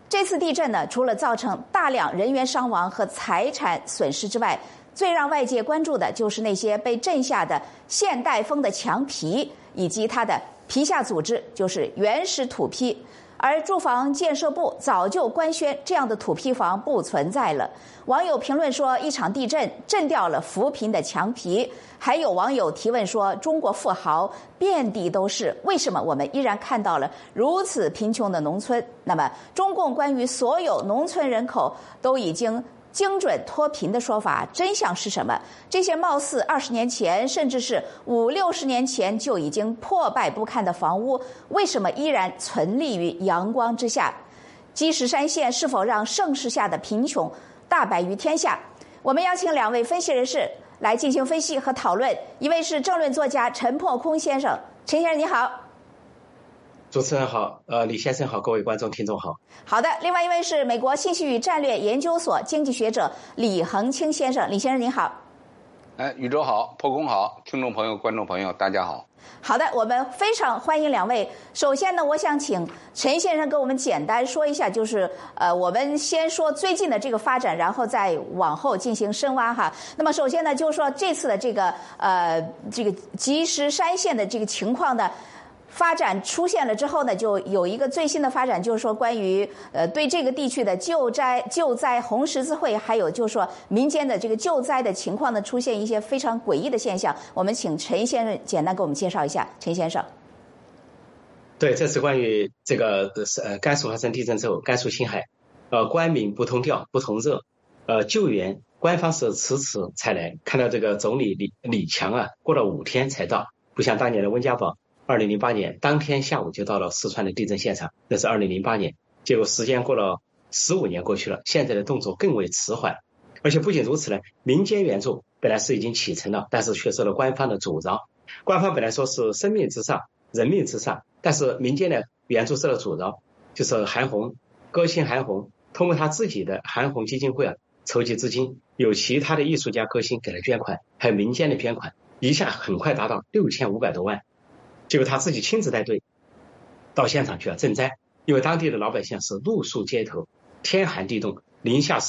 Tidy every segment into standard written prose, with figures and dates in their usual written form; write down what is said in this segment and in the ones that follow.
这次地震呢，除了造成大量人员伤亡和财产损失之外，最让外界关注的就是那些被震下的现代风的墙皮以及它的皮下组织，就是原始土坯。而住房建设部早就官宣，这样的土坯房不存在了。网友评论说，一场地震震掉了扶贫的墙皮。还有网友提问说，中国富豪遍地都是，为什么我们依然看到了如此贫穷的农村？那么，中共关于所有农村人口都已经精准脱贫的说法，真相是什么？这些貌似20年前甚至是50、60年前就已经破败不堪的房屋，为什么依然存立于阳光之下？积石山县是否让盛世下的贫穷大白于天下？我们邀请2位分析人士来进行分析和讨论。一位是政论作家陈破空先生，陈先生你好。 主持人好，李先生好，各位观众听众好。 好的，另外一位是美国信息与战略研究所经济学者李恒清先生，李先生您好。 宇宙好，破空好，听众朋友、观众朋友大家好。 好的，我们非常欢迎2位。首先呢，我想请陈先生给我们简单说一下，就是我们先说最近的这个发展，然后再往后进行深挖哈。那么首先呢，就是说这次的这个积石山县的这个情况呢，发展出现了之后呢，就有一个最新的发展，就是说关于对这个地区的救灾红十字会，还有就是说民间的这个救灾的情况呢，出现一些非常诡异的现象。我们请陈先生简单给我们介绍一下。陈先生， 对，这是关于这个甘肃发生地震之后，甘肃青海官民不同调不同热，救援官方是迟迟才来，看到这个总理李强啊，过了5天才到，不像当年的温家宝。2008年当天下午就到了四川的地震现场，那是2008年，结果时间过了15年过去了，现在的动作更为迟缓。而且不仅如此呢，民间援助本来是已经启程了，但是却受了官方的阻挠。官方本来说是生命之上人命之上，但是民间的援助受了阻挠，就是韩红歌星韩红通过他自己的韩红基金会筹集资金，有其他的艺术家歌星给他捐款，还有民间的捐款，一下很快达到6500多万。结果他自己亲自带队到现场去赈灾，因为当地的老百姓是露宿街头，天寒地冻，零下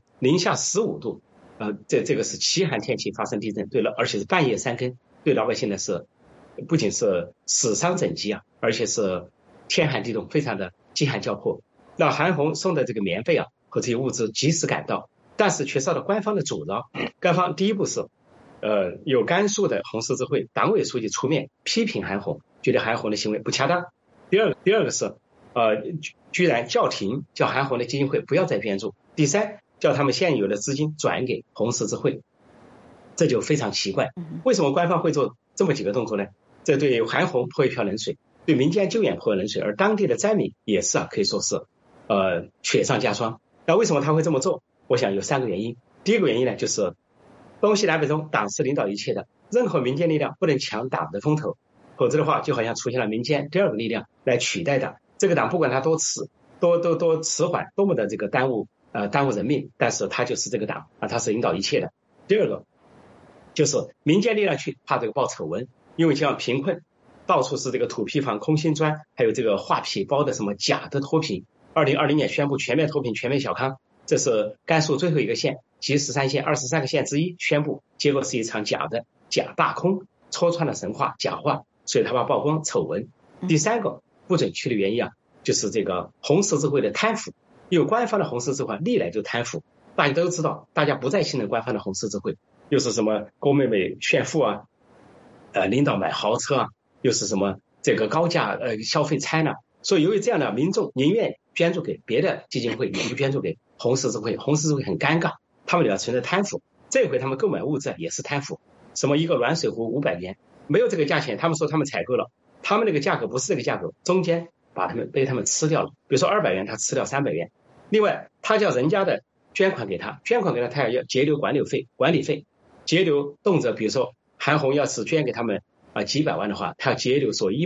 15度，这个是奇寒天气发生地震，对了，而且是半夜3更，对老百姓呢是不仅是死伤整疾而且是天寒地冻，非常的饥寒交迫。那韩红送的这个棉被和这些物资及时赶到，但是却受到官方的阻挠。官方第一步是有甘肃的红十字会党委书记出面批评韩红，觉得韩红的行为不恰当。第二个是居然叫停，叫韩红的基金会不要再捐助。第三，叫他们现有的资金转给红十字会，这就非常奇怪。为什么官方会做这么几个动作呢？这对韩红泼一瓢冷水，对民间救援泼冷水，而当地的灾民也是可以说是雪上加霜。那为什么他会这么做？我想有3个原因。第一个原因呢，就是东西南北中党是领导一切的，任何民间力量不能抢党的风头，否则的话就好像出现了民间第2个力量来取代党。这个党不管它多迟缓，多么的这个耽误人命，但是它就是这个党它是领导一切的。第2个就是民间力量去怕这个报丑闻，因为像贫困到处是这个土坯房、空心砖，还有这个画皮包的什么假的脱贫。2020年宣布全面脱贫、全面小康，这是甘肃最后一个县，集13县23个县之一宣布，结果是一场假大空，戳穿了神话假话，所以他怕曝光丑闻。第3个不准确的原因就是这个红十字会的贪腐，因为官方的红十字会历来就贪腐，大家都知道，大家不再信任官方的红十字会，又是什么郭美美炫富领导买豪车又是什么这个高价消费餐所以由于这样的民众宁愿捐助给别的基金会，也不捐助给红十字会，红十字会很尴尬，他们里面存在贪腐。这回他们购买物资也是贪腐，什么一个暖水壶500元，没有这个价钱，他们说他们采购了，他们那个价格不是这个价格，中间被他们吃掉了，比如说200元他吃掉300元。另外他叫人家的捐款给他，他要节流管理费，节流动辄比如说韩红要是捐给他们几百万的话，他要节流说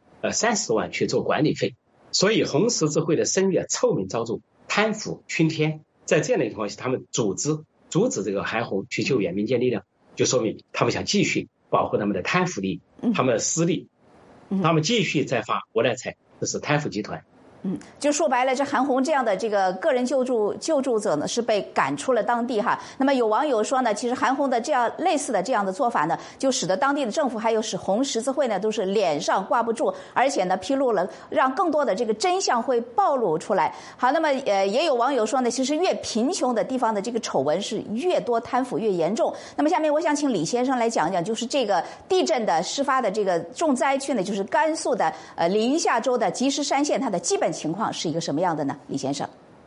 130多万去做管理费。所以红十字会的声誉臭名昭著，贪腐熏天。在这样的情况下，他们阻止这个韩红去救援民间力量，就说明他们想继续保护他们的贪腐利益，他们的私利，他们继续在发国难财，这是贪腐集团。 就说白了，这韩红这样的这个个人救助者呢，是被赶出了当地哈。那么有网友说呢，其实韩红的这样类似的这样的做法呢，就使得当地的政府还有使红十字会呢，都是脸上挂不住，而且呢，披露了让更多的这个真相会暴露出来。好，那么也有网友说呢，其实越贫穷的地方的这个丑闻是越多，贪腐越严重。那么下面我想请李先生来讲讲，就是这个地震的事发的这个重灾区呢，就是甘肃的临夏州的积石山县，它的基本情况是一个什么样的呢？李先生。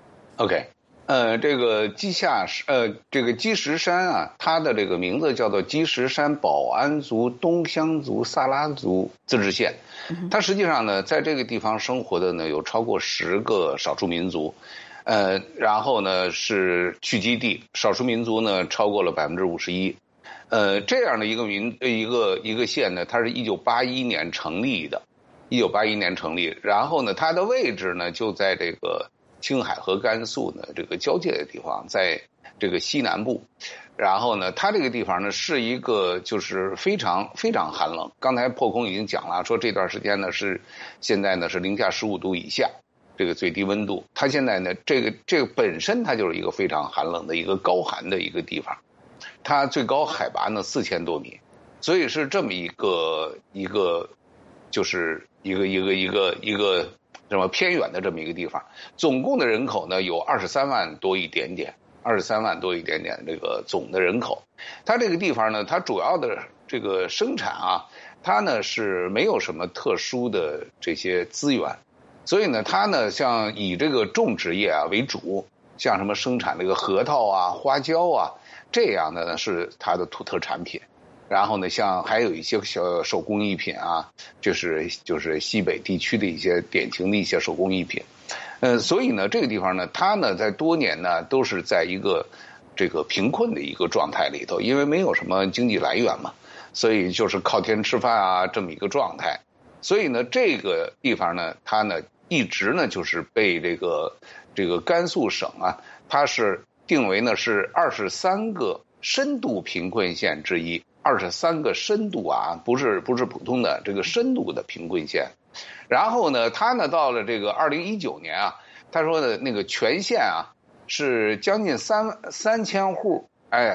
OK， 这个积石山啊，它的这个名字叫做积石山保安族东乡族萨拉族自治县。它实际上呢，在这个地方生活的呢有超过10个少数民族，然后呢是聚集地，少数民族呢超过了51%。这样的一个县呢，它是1981年成立的。1981年成立，然后呢，它的位置呢就在这个青海和甘肃呢这个交界的地方，在这个西南部。然后呢，它这个地方呢是一个就是非常非常寒冷。刚才破空已经讲了，说这段时间呢现在呢是零下15度以下这个最低温度。它现在呢这个本身它就是一个非常寒冷的一个高寒的一个地方，它最高海拔呢4000多米，所以是这么一个就是一个什么偏远的这么一个地方。总共的人口呢有23万多一点点这个总的人口。它这个地方呢，它主要的这个生产啊，它呢是没有什么特殊的这些资源，所以呢它呢像以这个种植业啊为主，像什么生产这个核桃啊、花椒啊这样的呢是它的土特产品。然后呢，像还有一些小手工艺品啊，就是西北地区的一些典型的一些手工艺品。所以呢，这个地方呢，它呢在多年呢都是在一个这个贫困的一个状态里头，因为没有什么经济来源嘛，所以就是靠天吃饭啊这么一个状态。所以呢，这个地方呢，它呢一直呢就是被这个甘肃省啊，它是定为呢是23个深度贫困县之一。23个深度啊，不是普通的这个深度的贫困县。然后呢，他呢到了这个2019年啊，他说的那个全县啊是将近3000户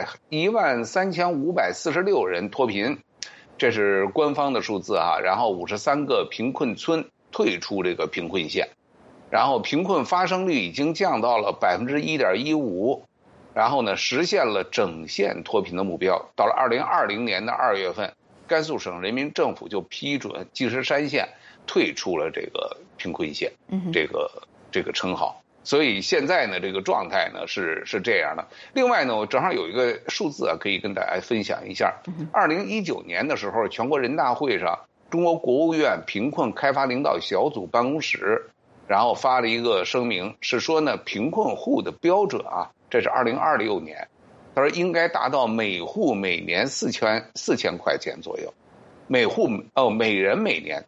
，13546人脱贫，这是官方的数字啊。然后53个贫困村退出这个贫困县，然后贫困发生率已经降到了1.15%。然后呢，实现了整县脱贫的目标。到了2020年的2月份，甘肃省人民政府就批准积石山县退出了这个贫困县这个称号。所以现在呢，这个状态呢是这样的。另外呢，我正好有一个数字啊，可以跟大家分享一下。2019年的时候，全国人大会上，中国国务院贫困开发领导小组办公室，然后发了一个声明，是说呢，贫困户的标准啊。这是2026年，他说应该达到每户每年4000块钱左右，每人每年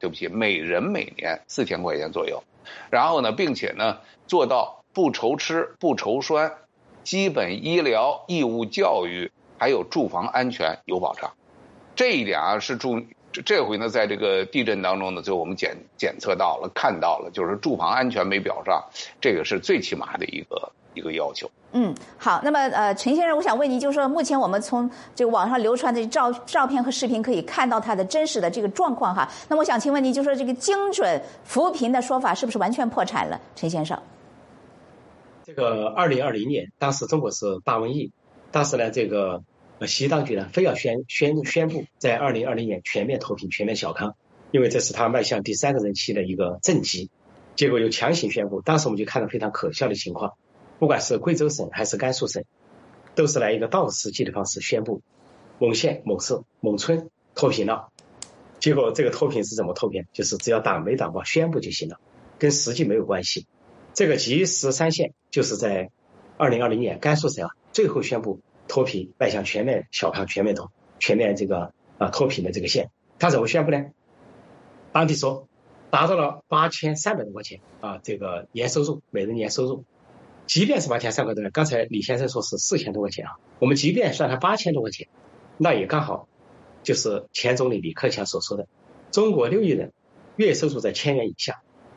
4000块钱左右。然后呢，并且呢做到不愁吃不愁穿，基本医疗、义务教育还有住房安全有保障。这一点啊是这回呢在这个地震当中呢，就我们检测到了看到了，就是住房安全没保障，这个是最起码的一个要求。 好，那么陈先生，我想问您，就是说目前我们从这个网上流传的照片和视频可以看到它的真实的这个状况哈。那么我想请问您，就是说这个精准扶贫的说法是不是完全破产了？陈先生， 这个2020年，当时中国是大瘟疫，当时呢这个习当局呢非要宣布在2020年全面脱贫、全面小康，因为这是他迈向第3个任期的一个政绩，结果又强行宣布。当时我们就看到非常可笑的情况。不管是贵州省还是甘肃省，都是来一个倒时计的方式宣布某县某市某村脱贫了。结果这个脱贫是怎么脱贫？就是只要党媒党报宣布就行了，跟实际没有关系。这个积石山县就是在2020年甘肃省最后宣布脱贫，迈向全面小康、全面这个脱贫的这个县。他怎么宣布呢？当地说达到了8300多块钱这个年收入，每人年收入。即便是8300多，刚才李先生说是4000多块钱我们即便算他8000多块钱，那也刚好就是前总理李克强所说的，中国6亿人月收入在1000元以下，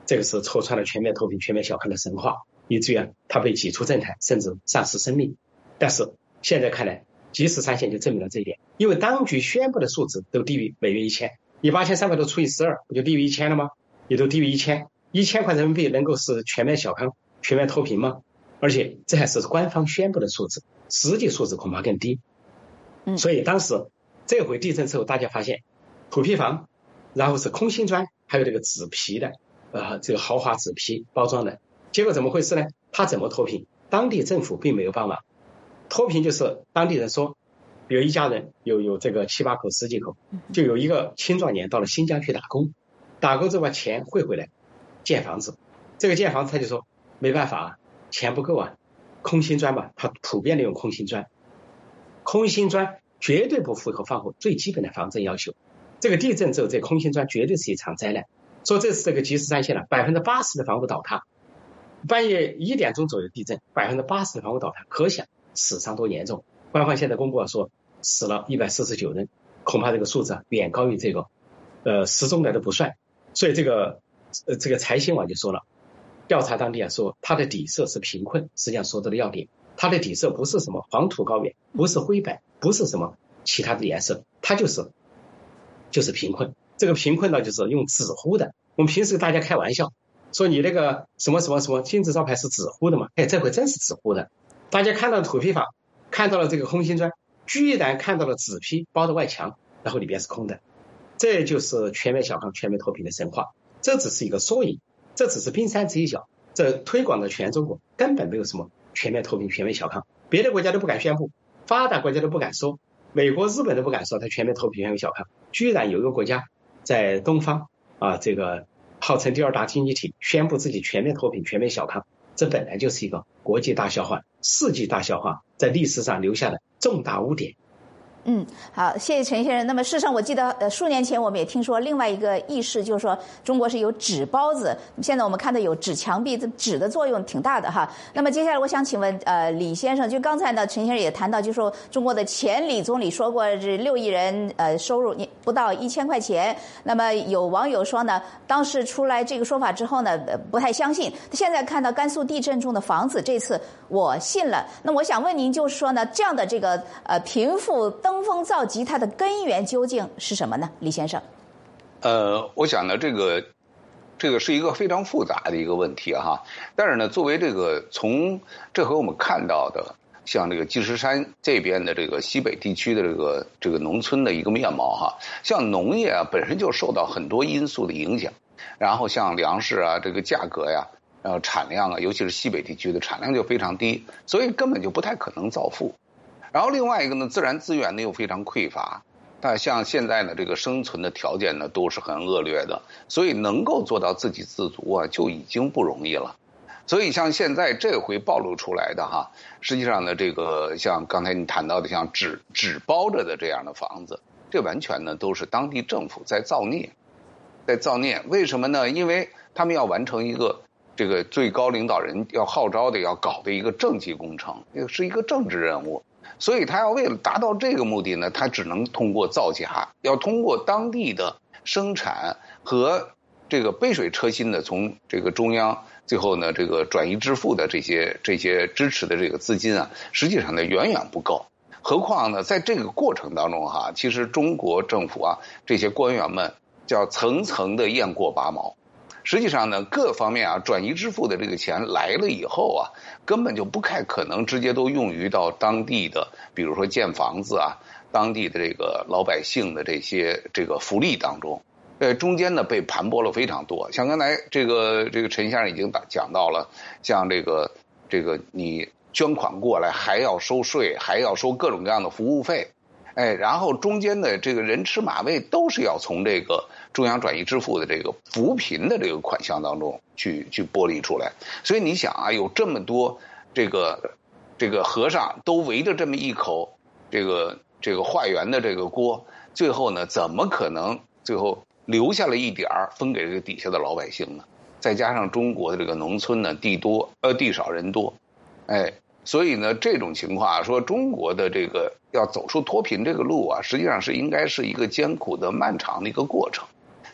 这个是戳穿了全面脱贫、全面小康的神话，以至于他被挤出政坛，甚至丧失生命。但是现在看来，即时三线就证明了这一点，因为当局宣布的数字都低于每月1000，你8300多除以12，不就低于1000了吗？也都低于1000块人民币能够使全面小康、全面脱贫吗？而且这还是官方宣布的数字，实际数字恐怕更低。所以当时这回地震之后，大家发现土坯房，然后是空心砖，还有这个纸皮的，这个豪华纸皮包装的，结果怎么回事呢？他怎么脱贫？当地政府并没有帮忙。脱贫就是当地人说，有一家人有这个7、8口、10几口，就有一个青壮年到了新疆去打工之后把钱汇回来建房子，这个建房子他就说没办法啊，钱不够啊，空心砖吧，他普遍的用空心砖，空心砖绝对不符合防火最基本的防震要求。这个地震之后，这空心砖绝对是一场灾难。说这是这个即时三线了，80%的房屋倒塌，半夜1点钟左右地震，80%的房屋倒塌，可想死伤多严重。官方现在公布说死了149人，恐怕这个数字远高于这个失踪的都不算。所以这个财新网就说了，调查当地说它的底色是贫困，实际上说到的要点，它的底色不是什么黄土高原，不是灰白，不是什么其他的颜色，它就是贫困。这个贫困呢，就是用纸糊的。我们平时大家开玩笑说你那个什么金字招牌是纸糊的嘛？这回真是纸糊的。大家看到土坯房，看到了这个空心砖，居然看到了纸坯包的外墙，然后里边是空的。这就是全面小康、全面脱贫的神话。这只是一个缩影，这只是冰山之一角，这推广到全中国，根本没有什么全面脱贫、全面小康，别的国家都不敢宣布，发达国家都不敢说，美国、日本都不敢说它全面脱贫、全面小康，居然有一个国家在东方这个号称第2大经济体宣布自己全面脱贫、全面小康，这本来就是一个国际大笑话、世纪大笑话，在历史上留下了重大污点。 好，谢谢陈先生。那么事实上我记得数年前我们也听说另外一个轶事，就是说中国是有纸包子，现在我们看到有纸墙壁，这纸的作用挺大的哈。那么接下来我想请问李先生，就刚才呢陈先生也谈到，就说中国的前李总理说过这6亿人收入不到1000块钱，那么有网友说呢，当时出来这个说法之后呢不太相信，现在看到甘肃地震中的房子，这次我信了。那我想问您，就是说呢，这样的这个贫富登峰造极，它的根源究竟是什么呢？李先生。 我想呢，这个是一个非常复杂的一个问题哈。但是呢，作为从这回我们看到的，像这个积石山这边的这个西北地区的这个农村的一个面貌哈，像农业本身就受到很多因素的影响，然后像粮食这个价格呀，产量尤其是西北地区的产量就非常低，所以根本就不太可能造富。然后另外一个呢，自然资源呢又非常匮乏，像现在呢这个生存的条件呢都是很恶劣的，所以能够做到自给自足就已经不容易了。所以像现在这回暴露出来的实际上呢这个像刚才你谈到的像纸包着的这样的房子，这完全呢都是当地政府在造孽。为什么呢？因为他们要完成一个这个最高领导人要号召的要搞的一个政绩工程，是一个政治任务。所以他要为了达到这个目的呢，他只能通过造假，要通过当地的生产和这个杯水车薪的从这个中央最后呢这个转移支付的这些支持的这个资金实际上呢远远不够。何况呢在这个过程当中其实中国政府这些官员们叫层层的雁过拔毛。实际上呢，各方面转移支付的这个钱来了以后根本就不太可能直接都用于到当地的，比如说建房子当地的这个老百姓的这个福利当中，中间呢被盘剥了非常多。像刚才这个陈先生已经讲到了，像这个你捐款过来还要收税，还要收各种各样的服务费。然后中间的这个人吃马喂都是要从这个中央转移支付的这个扶贫的这个款项当中去剥离出来。所以你想有这么多这个和尚都围着这么一口这个化缘的这个锅，最后呢怎么可能最后留下了一点分给这个底下的老百姓呢？再加上中国的这个农村呢地少人多，所以呢这种情况说中国的这个要走出脱贫这个路实际上是应该是一个艰苦的漫长的一个过程。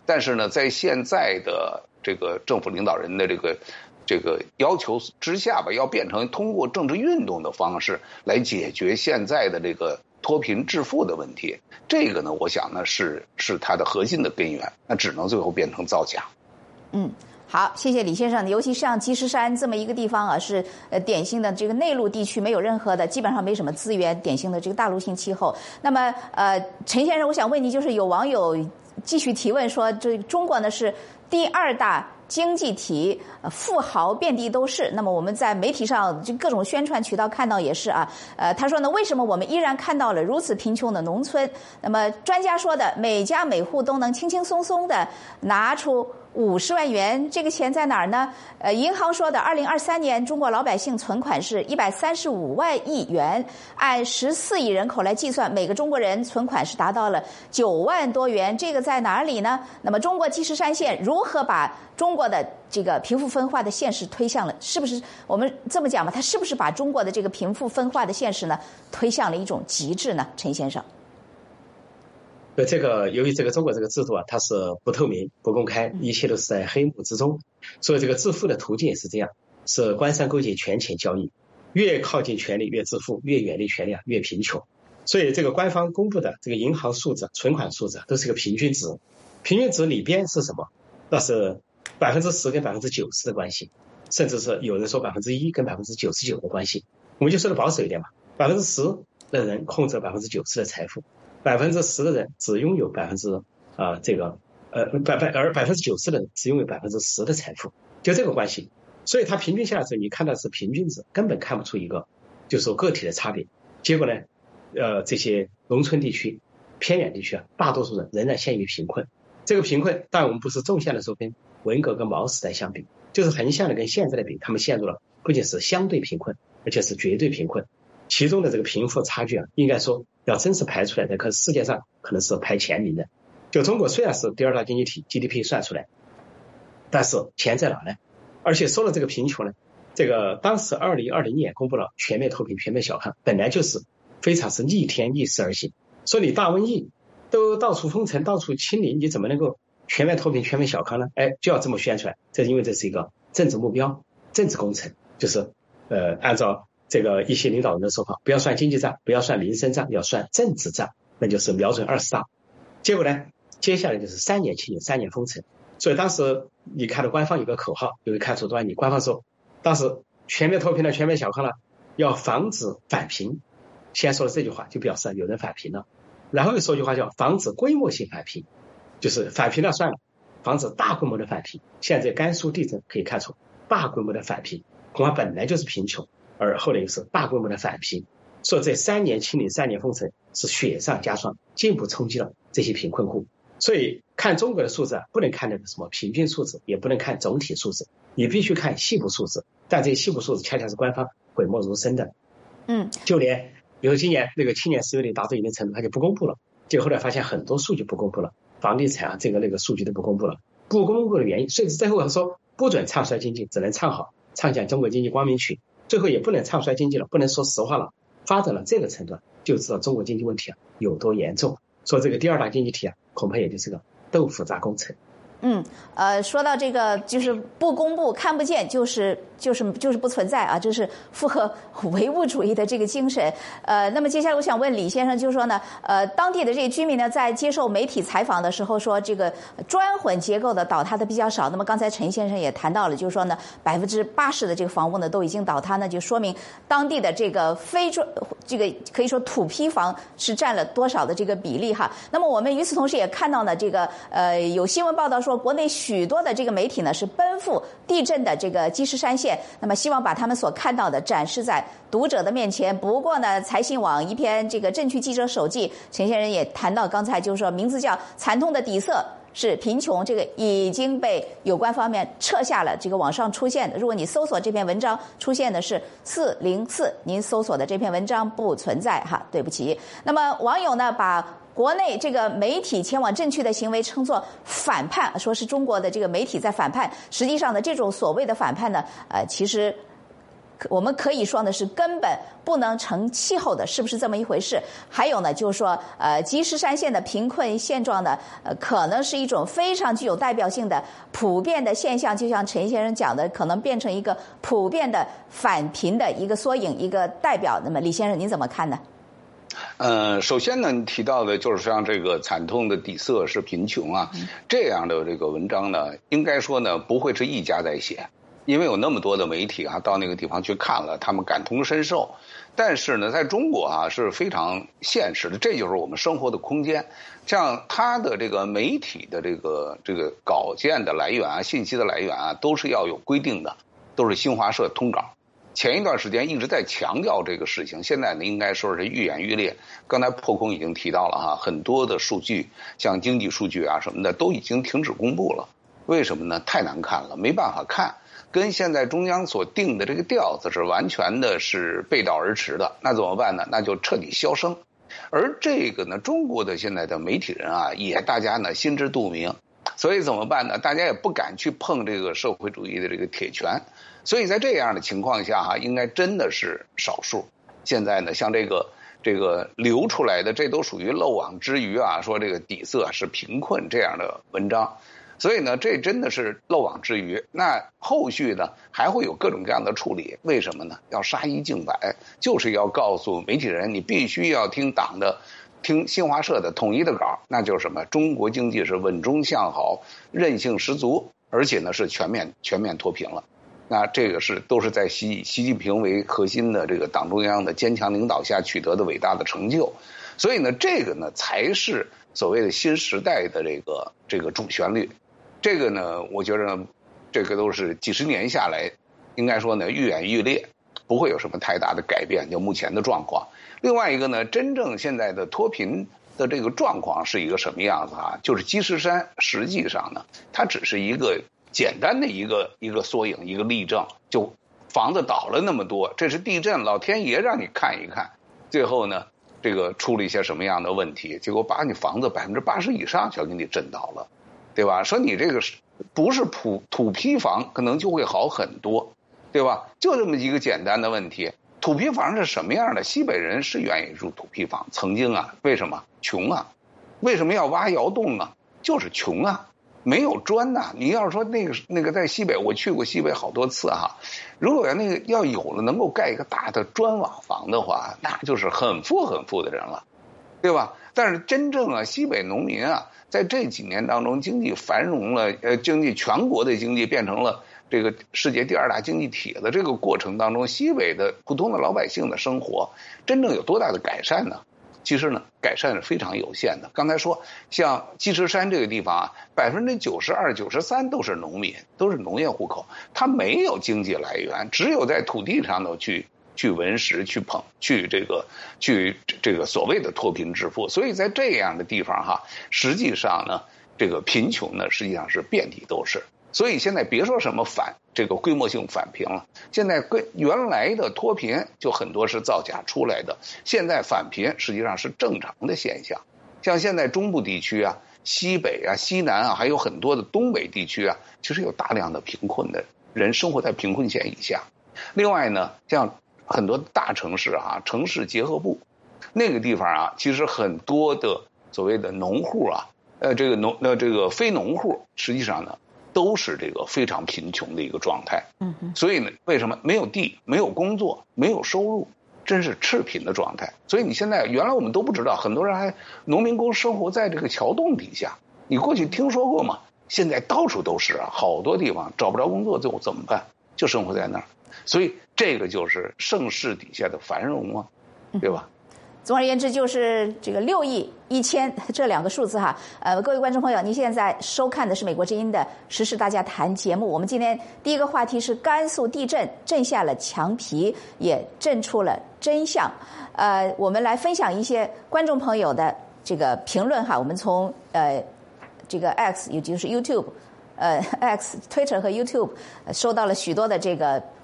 但是呢，在现在的这个政府领导人的这个要求之下吧，要变成通过政治运动的方式来解决现在的这个脱贫致富的问题。这个呢，我想呢是它的核心的根源，那只能最后变成造假。 好，谢谢李先生。尤其像积石山这么一个地方啊，是典型的这个内陆地区，没有任何的，基本上没什么资源，典型的这个大陆性气候。那么陈先生，我想问你，就是有网友继续提问说，这中国呢是第2大经济体，富豪遍地都是。那么我们在媒体上就各种宣传渠道看到也是啊。他说呢，为什么我们依然看到了如此贫穷的农村？那么专家说的，每家每户都能轻轻松松的拿出50万元，这个钱在哪儿呢？银行说的，2023年中国老百姓存款是135万亿元，按14亿人口来计算，每个中国人存款是达到了9万多元，这个在哪里呢？那么中国积石山县如何把中国的这个贫富分化的现实推向了，是不是我们这么讲吧？它是不是把中国的这个贫富分化的现实呢推向了一种极致呢？陈先生。 这个由于这个中国这个制度啊，它是不透明、不公开，一切都是在黑幕之中，所以这个致富的途径也是这样，是官商勾结、权钱交易，越靠近权力越致富，越远离权力越贫穷。所以这个官方公布的这个银行数字、存款数字都是个平均值，平均值里边是什么？那是10%跟90%的关系，甚至是有人说1%跟99%的关系。我们就说的保守一点吧，10%的人控制90%的财富。10%的人只拥有而90%的人只拥有10%的财富，就这个关系。所以它平均下来的时候，你看到是平均值，根本看不出一个就是说个体的差别。结果呢，这些农村地区、偏远地区啊，大多数人仍然陷于贫困。这个贫困，当然我们不是纵向的说跟文革跟毛时代相比，就是横向的跟现在的比，他们陷入了不仅是相对贫困，而且是绝对贫困。其中的这个贫富差距啊，应该说要真是排出来的，可世界上可能是排前名的。就中国虽然是第2大经济体 ，GDP 算出来，但是钱在哪呢？而且说了这个贫穷呢，这个当时2020年公布了全面脱贫、全面小康，本来就是非常是逆天逆势而行。说你大瘟疫都到处封城、到处清零，你怎么能够全面脱贫、全面小康呢？就要这么宣传，这因为这是一个政治目标、政治工程，就是按照这个一些领导人的说法，不要算经济账，不要算民生账，要算政治账，那就是瞄准20大。结果呢，接下来就是3年清零、3年封城。所以当时你看到官方有个口号，就会看出端倪。官方说，当时全面脱贫了、全面小康了，要防止返贫。先说了这句话，就表示有人返贫了。然后又说一句话叫防止规模性返贫，就是返贫了算了，防止大规模的返贫。现在甘肃地震可以看出，大规模的返贫，恐怕本来就是贫穷，而后来又是大规模的返贫。说这3年清零、3年封城是雪上加霜，进一步冲击了这些贫困户。所以看中国的数字不能看那个什么平均数字，也不能看总体数字，你必须看细部数字。但这些细部数字恰恰是官方讳莫如深的。就连比如今年那个青年失业率达到一定程度，他就不公布了。结果后来发现很多数据不公布了，房地产啊这个那个数据都不公布了。不公布的原因，甚至最后说不准唱衰经济，只能唱好，唱响中国经济光明曲。最后也不能唱衰经济了，不能说实话了。发展了这个程度，就知道中国经济问题有多严重。说这个第2大经济体恐怕也就是个豆腐渣工程。 说到这个，就是不公布、看不见，就是不存在啊，这是符合唯物主义的这个精神。那么接下来我想问李先生，就是说呢，当地的这些居民呢，在接受媒体采访的时候说，这个砖混结构的倒塌的比较少。那么刚才陈先生也谈到了，就是说呢，80%的这个房屋呢都已经倒塌，那就说明当地的这个非砖，这个可以说土坯房是占了多少的这个比例哈。那么我们与此同时也看到呢，这个有新闻报道说，国内许多的这个媒体呢是奔赴地震的这个积石山县，那么希望把他们所看到的展示在读者的面前。不过呢，财新网一篇这个震区记者手记，陈先生也谈到，刚才就是说名字叫《惨痛的底色是贫穷》，这个已经被有关方面撤下了。这个网上出现的，如果你搜索这篇文章，出现的是404，您搜索的这篇文章不存在哈，对不起。那么网友呢把国内这个媒体前往震区的行为称作反叛，说是中国的这个媒体在反叛。实际上呢，这种所谓的反叛呢，其实我们可以说呢是根本不能成气候的，是不是这么一回事？还有呢，就是说，积石山县的贫困现状呢，可能是一种非常具有代表性的普遍的现象，就像陈先生讲的，可能变成一个普遍的反贫的一个缩影，一个代表。那么，李先生您怎么看呢？ 首先呢，你提到的就是像这个惨痛的底色是贫穷啊，这样的这个文章呢，应该说呢，不会是一家在写。因为有那么多的媒体啊，到那个地方去看了，他们感同身受。但是呢，在中国啊是非常现实的，这就是我们生活的空间。像他的这个媒体的这个稿件的来源啊、信息的来源啊，都是要有规定的，都是新华社通稿。前一段时间一直在强调这个事情，现在呢应该说是愈演愈烈。刚才破空已经提到了哈，很多的数据，像经济数据啊什么的，都已经停止公布了。为什么呢？太难看了，没办法看。跟现在中央所定的这个调子是完全的是背道而驰的，那怎么办呢？那就彻底销声。而这个呢，中国的现在的媒体人啊，也大家呢心知肚明，所以怎么办呢？大家也不敢去碰这个社会主义的这个铁拳，所以在这样的情况下哈，应该真的是少数。现在呢，像这个流出来的，这都属于漏网之鱼啊，说这个底色是贫困这样的文章。所以呢，这真的是漏网之鱼。那后续呢，还会有各种各样的处理。为什么呢？要杀一儆百，就是要告诉媒体人，你必须要听党的，听新华社的统一的稿。那就是什么？中国经济是稳中向好，韧性十足，而且呢是全面脱贫了。那这个都是在习近平为核心的这个党中央的坚强领导下取得的伟大的成就。所以呢，这个呢才是所谓的新时代的这个主旋律。这个呢，我觉得这个都是几十年下来，应该说呢愈演愈烈，不会有什么太大的改变，就目前的状况。另外一个呢，真正现在的脱贫的这个状况是一个什么样子啊？就是积石山实际上呢，它只是一个简单的一个缩影，一个例证。就房子倒了那么多，这是地震，老天爷让你看一看，最后呢，这个出了一些什么样的问题？结果把你房子80%以上全给你震倒了。对吧？说你这个不是土坯房，可能就会好很多，对吧？就这么一个简单的问题。土坯房是什么样的？西北人是愿意住土坯房，曾经啊，为什么？穷啊，为什么要挖窑洞啊？就是穷啊，没有砖呐。你要是说那个在西北，我去过西北好多次哈，如果要有了能够盖一个大的砖瓦房的话，那就是很富的人了，对吧？但是真正啊，西北农民啊，在这几年当中，经济繁荣了，全国的经济变成了这个世界第2大经济体的这个过程当中，西北的普通的老百姓的生活真正有多大的改善呢？其实呢，改善是非常有限的。刚才说，像积石山这个地方啊，92%、93%都是农民，都是农业户口，它没有经济来源，只有在土地上头去闻食，去这个所谓的脱贫致富。所以在这样的地方哈，实际上呢，这个贫穷呢，实际上是遍地都是。所以现在别说什么这个规模性返贫了，现在跟原来的脱贫就很多是造假出来的，现在返贫实际上是正常的现象。像现在中部地区啊、西北啊、西南啊，还有很多的东北地区啊，其实有大量的贫困的人生活在贫困线以下。另外呢，像很多大城市啊，城市结合部那个地方啊，其实很多的所谓的农户啊，这个非农户，实际上呢都是这个非常贫穷的一个状态。所以呢，为什么没有地、没有工作、没有收入，真是赤贫的状态。所以你现在原来我们都不知道，很多人还农民工生活在这个桥洞底下，你过去听说过吗？现在到处都是啊，好多地方找不着工作就怎么办？就生活在那儿。所以这个就是盛世底下的繁荣啊，对吧？ 总而言之，就是这个6亿1000这2个数字哈。各位观众朋友，您现在收看的是美国之音的时事大家谈节目。我们今天第一个话题是甘肃地震震下了墙皮，也震出了真相。我们来分享一些观众朋友的这个评论哈。我们从这个 X 也就是 YouTube。X、Twitter 和 YouTube 收到了许多的这个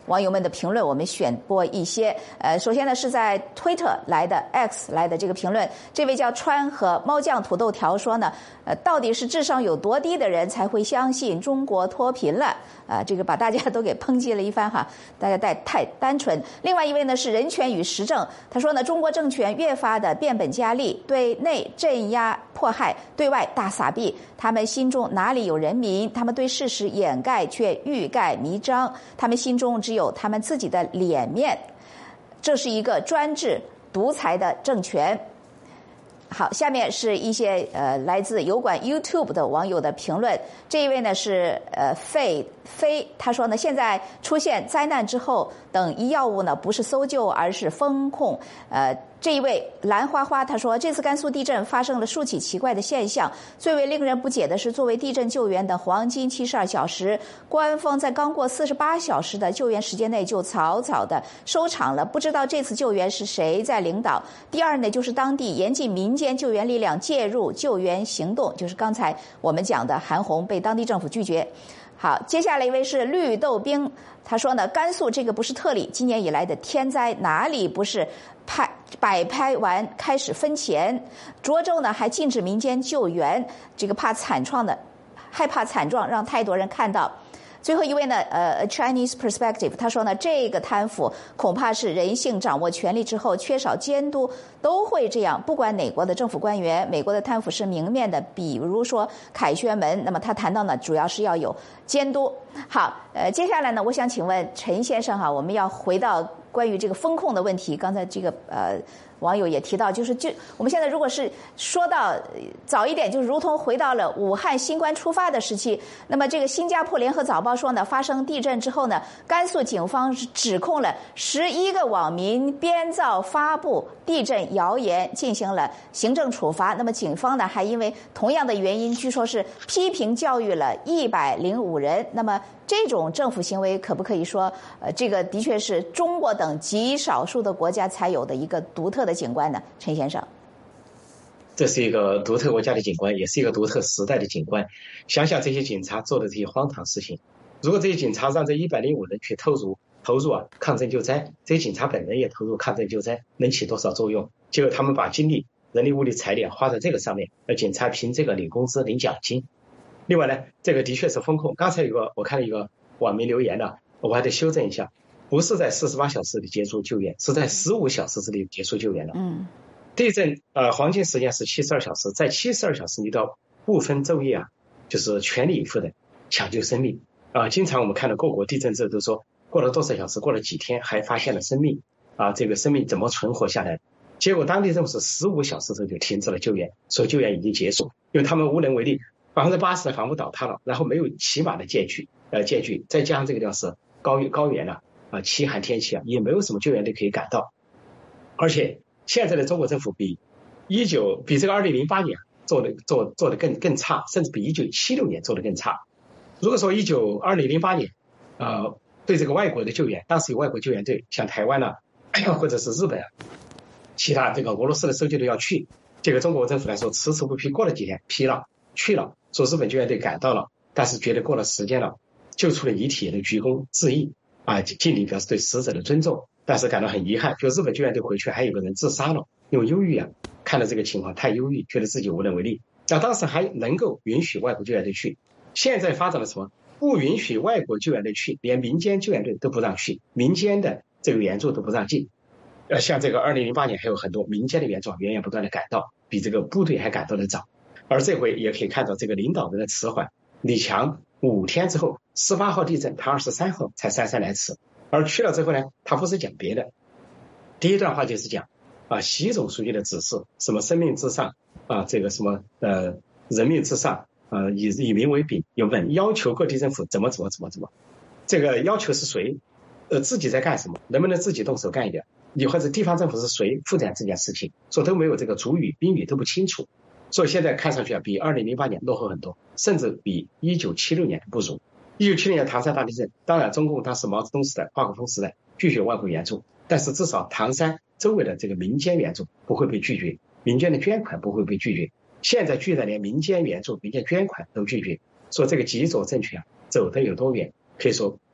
网友们的评论，我们选播一些。首先呢是在 Twitter 来的 X 来的这个评论，这位叫川和猫酱土豆条说呢，到底是智商有多低的人才会相信中国脱贫了？这个把大家都给抨击了一番哈，大家太单纯。另外一位呢是人权与时政，他说呢，中国政权越发的变本加厉，对内镇压迫害，对外大撒币，他们心中哪里有人民？他们对事实掩盖却欲盖弥彰，他们心中只有他们自己的脸面，这是一个专制独裁的政权。好，下面是一些来自有关 YouTube 的网友的评论。这一位呢是飞，他说呢，现在出现灾难之后，等医药物呢不是搜救，而是封控。这一位蓝花花他说，这次甘肃地震发生了数起奇怪的现象，最为令人不解的是，作为地震救援的黄金72小时，官方在刚过48小时的救援时间内就草草的收场了，不知道这次救援是谁在领导。第二呢，就是当地严禁民间救援力量介入救援行动，就是刚才我们讲的韩红被当地政府拒绝。好，接下来一位是绿豆冰，他说呢，甘肃这个不是特例，今年以来的天灾哪里不是摆拍完开始分钱？涿州呢还禁止民间救援，这个害怕惨状让太多人看到。最后一位呢Chinese Perspective 他说呢，这个贪腐恐怕是人性掌握权力之后缺少监督都会这样，不管哪国的政府官员，美国的贪腐是明面的，比如说凯旋门，那么他谈到呢主要是要有监督。好，接下来呢我想请问陈先生哈，我们要回到关于这个风控的问题，刚才这个网友也提到，就我们现在如果是说到早一点，就如同回到了武汉新冠出发的时期，那么这个新加坡联合早报说呢，发生地震之后呢，甘肃警方是指控了11个网民编造发布地震谣言，进行了行政处罚。那么警方呢还因为同样的原因，据说是批评教育了105人。那么这种政府行为可不可以说这个的确是中国等极少数的国家才有的一个独特的景观呢？陈先生， 这是一个独特国家的景观，也是一个独特时代的景观。想想这些警察做的这些荒唐事情，如果这些警察让这105人去投入抗震救灾，这些警察本人也投入抗震救灾，能起多少作用？结果他们把精力、人力、物力、财力花在这个上面，而警察凭这个领工资、领奖金。另外呢，这个的确是风控。刚才我看了一个网民留言了，我还得修正一下，不是在48小时里结束救援，是在15小时之内结束救援了。地震黄金时间是72小时，在72小时你都要不分昼夜就是全力以赴的抢救生命经常我们看到各国地震之后都说过了多少小时，过了几天还发现了生命这个生命怎么存活下来？结果当地政府是15小时之后就停止了救援，说救援已经结束，因为他们无能为力，80%的房屋倒塌了，然后没有起码的建具，再加上这个地方是高原凄寒天气也没有什么救援队可以赶到。而且现在的中国政府比这个2008年做的更差，甚至比1976年做的更差。如果说2008年对这个外国的救援，当时有外国救援队，像台湾或者是日本其他这个俄罗斯的搜救队要去，这个中国政府来说迟迟不批，过了几天批了去了，说日本救援队赶到了，但是觉得过了时间了，救出了遗体也都鞠躬致意敬礼表示对死者的尊重，但是感到很遗憾，就日本救援队回去还有个人自杀了，因为忧郁看到这个情况太忧郁，觉得自己无能为力。当时还能够允许外国救援队去，现在发展了什么？不允许外国救援队去，连民间救援队都不让去，民间的这个援助都不让进。像这个2008年还有很多民间的援助源源不断的赶到，比这个部队还赶到的早。而这回也可以看到这个领导人的迟缓，李强5天之后18号地震，他23号才姗姗来迟，而去了之后呢，他不是讲别的，第一段话就是讲习总书记的指示，什么生命至上这个什么人命至上以民为本，要求各地政府怎么，这个要求是谁自己在干什么，能不能自己动手干一点，你或者地方政府是谁负责这件事情，说都没有这个主语宾语都不清楚，所以现在看上去比2008年落后很多，甚至比1976年不如。1976年唐山大地震，当然中共当时毛泽东时代、华国锋时代拒绝外国援助，但是至少唐山周围的这个民间援助不会被拒绝，民间的捐款不会被拒绝。现在居然连民间援助、民间捐款都拒绝，说这个极左政权走得有多远？可以说